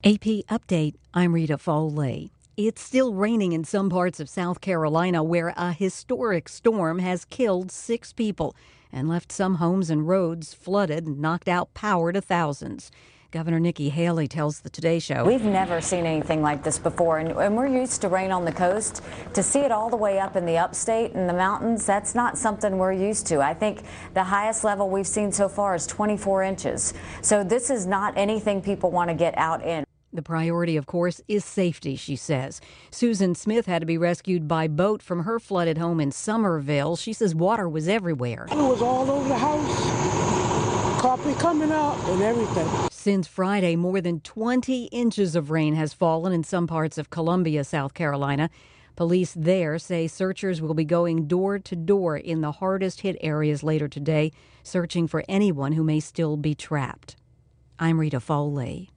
AP Update, I'm Rita Foley. It's still raining in some parts of South Carolina where a historic storm has killed 6 people and left some homes and roads flooded and knocked out power to thousands. Governor Nikki Haley tells the Today Show, "We've never seen anything like this before, and we're used to rain on the coast. To see it all the way up in the upstate and the mountains, that's not something we're used to. I think the highest level we've seen so far is 24 inches. So this is not anything people want to get out in. The priority, of course, is safety, she says. Susan Smith had to be rescued by boat from her flooded home in Somerville. She says water was everywhere. It was all over the house, carpet coming out and everything. Since Friday, more than 20 inches of rain has fallen in some parts of Columbia, South Carolina. Police there say searchers will be going door to door in the hardest hit areas later today, searching for anyone who may still be trapped. I'm Rita Foley.